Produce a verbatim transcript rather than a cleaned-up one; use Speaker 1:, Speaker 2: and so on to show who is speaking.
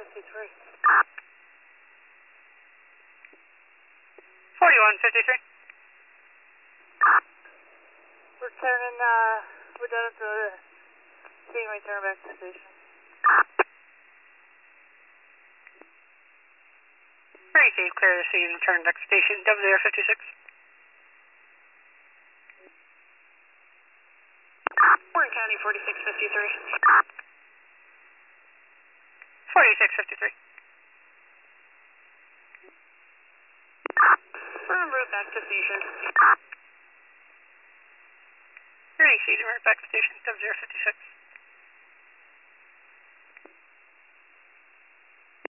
Speaker 1: fifty-three.
Speaker 2: forty-one fifty-three.
Speaker 1: We're turning, uh, we're done at the scene, we turn back to the station.
Speaker 2: Receive, clear the scene and turn back to station, W R fifty-six.
Speaker 1: Warren County, forty-six fifty-three.
Speaker 2: forty-six fifty-three.
Speaker 1: We're en route back to station.
Speaker 2: Receive, en route back to station, W R fifty-six.